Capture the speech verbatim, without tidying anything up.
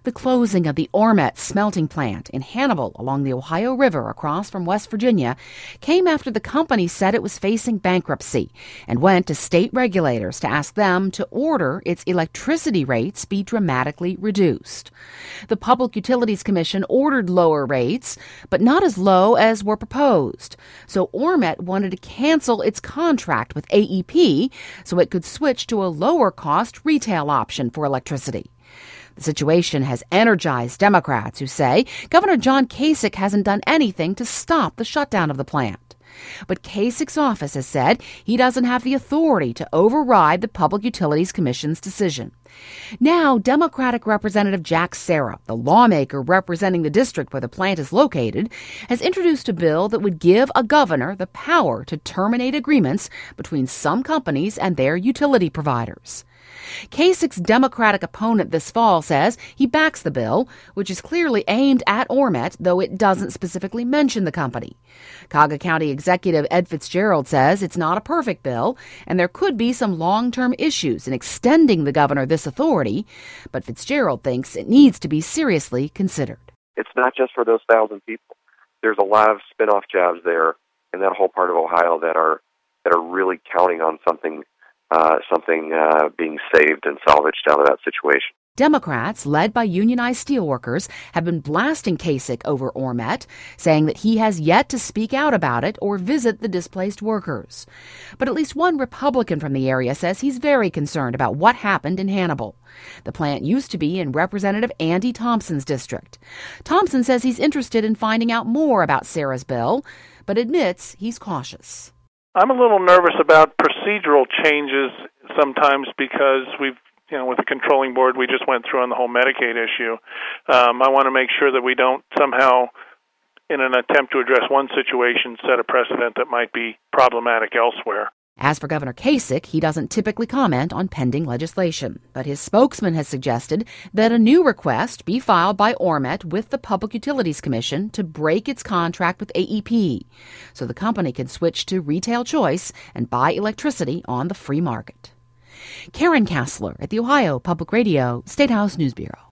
The closing of the Ormet smelting plant in Hannibal along the Ohio River across from West Virginia came after the company said it was facing bankruptcy and went to state regulators to ask them to order its electricity rates be dramatically reduced. The Public Utilities Commission ordered lower rates, but not as low as were proposed. So Ormet wanted to cancel its contract with A E P so it could switch to a lower-cost retail option for electricity. The situation has energized Democrats who say Governor John Kasich hasn't done anything to stop the shutdown of the plant. But Kasich's office has said he doesn't have the authority to override the Public Utilities Commission's decision. Now, Democratic Representative Jack Serra, the lawmaker representing the district where the plant is located, has introduced a bill that would give a governor the power to terminate agreements between some companies and their utility providers. Kasich's Democratic opponent this fall says he backs the bill, which is clearly aimed at Ormet, though it doesn't specifically mention the company. Cuyahoga County Executive Ed Fitzgerald says it's not a perfect bill, and there could be some long-term issues in extending the governor this authority, but Fitzgerald thinks it needs to be seriously considered. It's not just for those thousand people. There's a lot of spin-off jobs there in that whole part of Ohio that are that are really counting on something Uh, something uh, being saved and salvaged out of that situation. Democrats, led by unionized steelworkers, have been blasting Kasich over Ormet, saying that he has yet to speak out about it or visit the displaced workers. But at least one Republican from the area says he's very concerned about what happened in Hannibal. The plant used to be in Representative Andy Thompson's district. Thompson says he's interested in finding out more about Serra's bill, but admits he's cautious. I'm a little nervous about procedural changes sometimes because we've, you know, with the controlling board we just went through on the whole Medicaid issue. Um, I want to make sure that we don't somehow, in an attempt to address one situation, set a precedent that might be problematic elsewhere. As for Governor Kasich, he doesn't typically comment on pending legislation, but his spokesman has suggested that a new request be filed by Ormet with the Public Utilities Commission to break its contract with A E P, so the company can switch to retail choice and buy electricity on the free market. Karen Kassler at the Ohio Public Radio State House News Bureau.